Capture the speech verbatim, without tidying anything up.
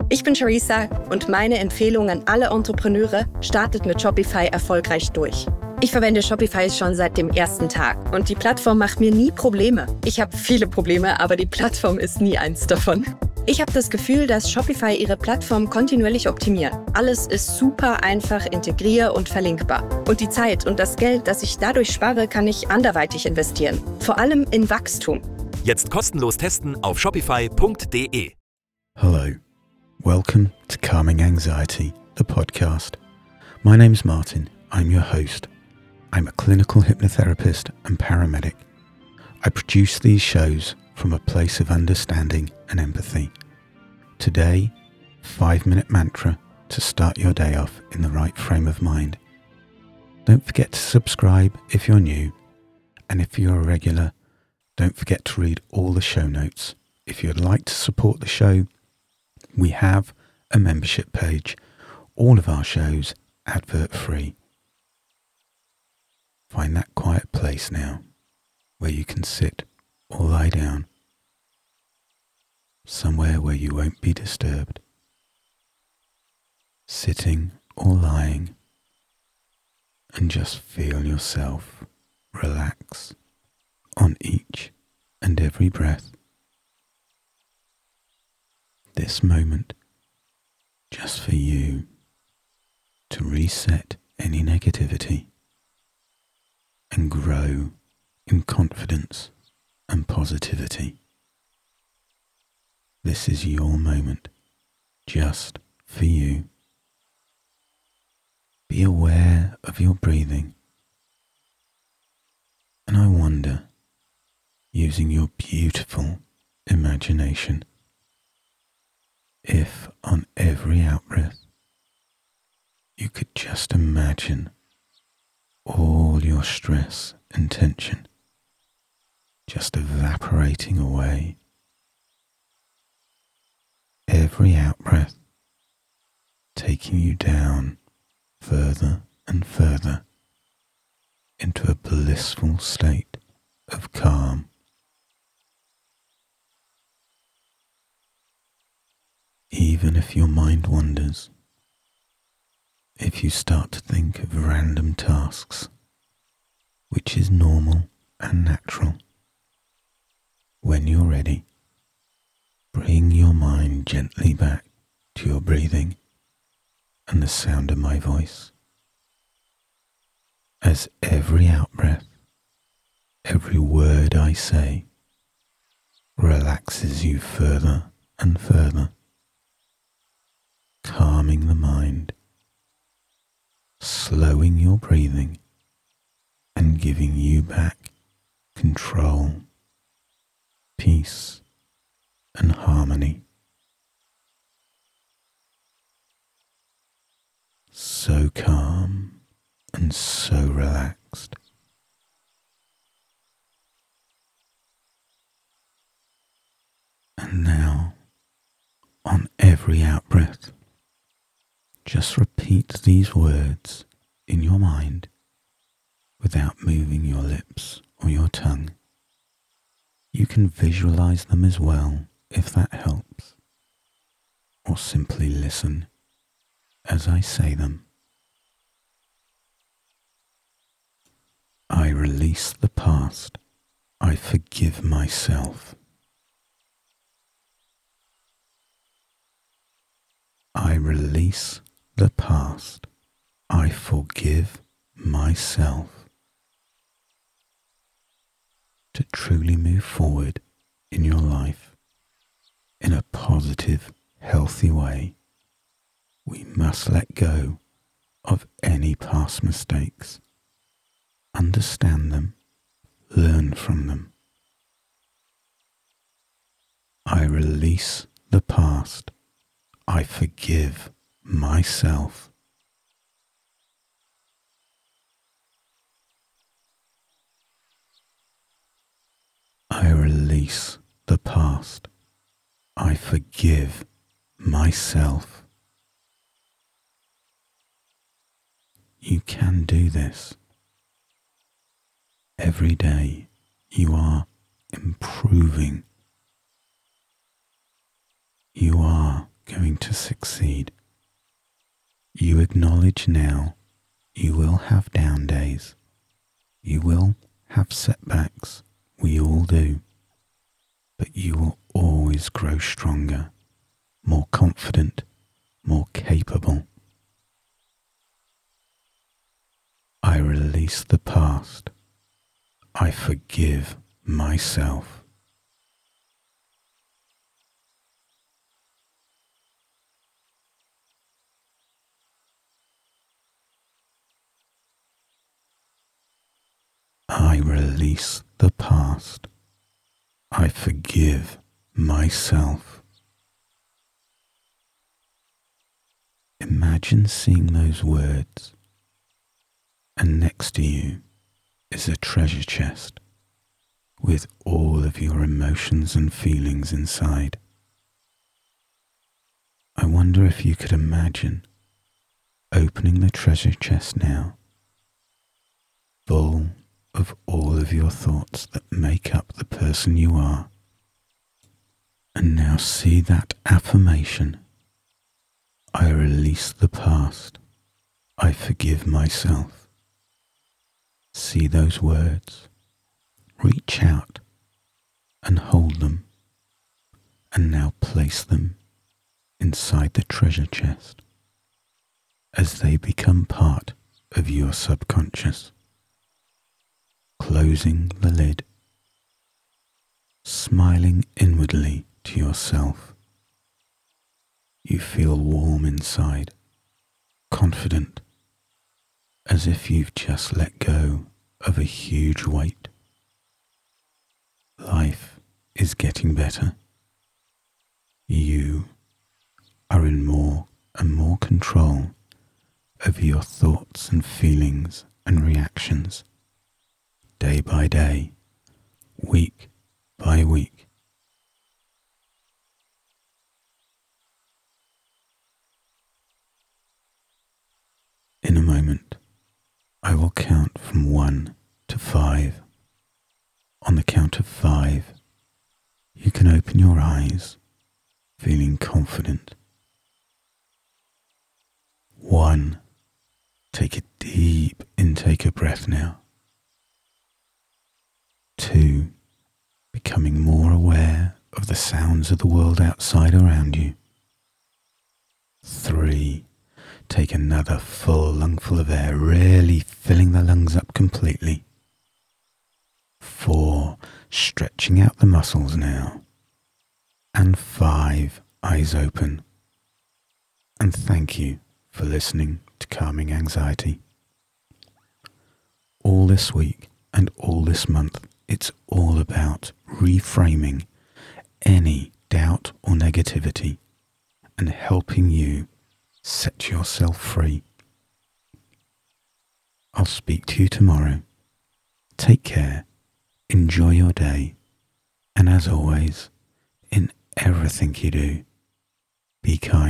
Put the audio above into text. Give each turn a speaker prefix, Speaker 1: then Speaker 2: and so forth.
Speaker 1: Ich bin Charissa und meine Empfehlung an alle Entrepreneure: startet mit Shopify erfolgreich durch. Ich verwende Shopify schon seit dem ersten Tag und die Plattform macht mir nie Probleme. Ich habe viele Probleme, aber die Plattform ist nie eins davon. Ich habe das Gefühl, dass Shopify ihre Plattform kontinuierlich optimiert. Alles ist super einfach integrier- und verlinkbar. Und die Zeit und das Geld, das ich dadurch spare, kann ich anderweitig investieren. Vor allem in Wachstum.
Speaker 2: Jetzt kostenlos testen auf shopify punkt de.
Speaker 3: Hello, welcome to Calming Anxiety, the podcast. My name's Martin, I'm your host. I'm a clinical hypnotherapist and paramedic. I produce these shows from a place of understanding and empathy. Today, five-minute mantra to start your day off in the right frame of mind. Don't forget to subscribe if you're new, and if you're a regular, don't forget to read all the show notes. If you'd like to support the show, we have a membership page, all of our shows advert-free. Find that quiet place now where you can sit or lie down, somewhere where you won't be disturbed. Sitting or lying, and just feel yourself relax on each and every breath. This moment, just for you to reset any negativity and grow in confidence and positivity. This is your moment, just for you. Be aware of your breathing, and I wonder, using your beautiful imagination, if on every out-breath you could just imagine all your stress and tension just evaporating away. Every out-breath taking you down further and further into a blissful state of calm. Even if your mind wanders, if you start to think of random tasks, which is normal and natural, when you're ready, bring your mind gently back to your breathing and the sound of my voice. As every out-breath, every word I say, relaxes you further and further, calming the mind, slowing your breathing, and giving you back control, peace, and harmony. So calm and so relaxed. And now, on every out-breath, just repeat these words in your mind without moving your lips or your tongue. You can visualize them as well if that helps, or simply listen as I say them. I release the past. I forgive myself. I release the past. I forgive myself. To truly move forward in your life in a positive, healthy way, we must let go of any past mistakes, understand them, learn from them. I release the past. I forgive myself. I release the past. I forgive myself. You can do this. Every day you are improving. You are going to succeed. You acknowledge now you will have down days. You will have setbacks. We all do. But you will always grow stronger, more confident, more capable. I release the past. I forgive myself. I release the past. I forgive myself. Imagine seeing those words, and next to you is a treasure chest with all of your emotions and feelings inside. I wonder if you could imagine opening the treasure chest now, full of all of your thoughts that make up the person you are. And now see that affirmation. I release the past. I forgive myself. See those words. Reach out and hold them. And now place them inside the treasure chest as they become part of your subconscious. Closing the lid, smiling inwardly to yourself. You feel warm inside, confident, as if you've just let go of a huge weight. Life is getting better. You are in more and more control of your thoughts and feelings and reactions. Day by day, week by week. In a moment, I will count from one to five. On the count of five, you can open your eyes, feeling confident. One, take a deep intake of breath now. Two, becoming more aware of the sounds of the world outside around you. Three, take another full lungful of air, really filling the lungs up completely. Four, stretching out the muscles now. And five, eyes open. And thank you for listening to Calming Anxiety. All this week and all this month, it's all about reframing any doubt or negativity and helping you set yourself free. I'll speak to you tomorrow. Take care, enjoy your day, and as always, in everything you do, be kind.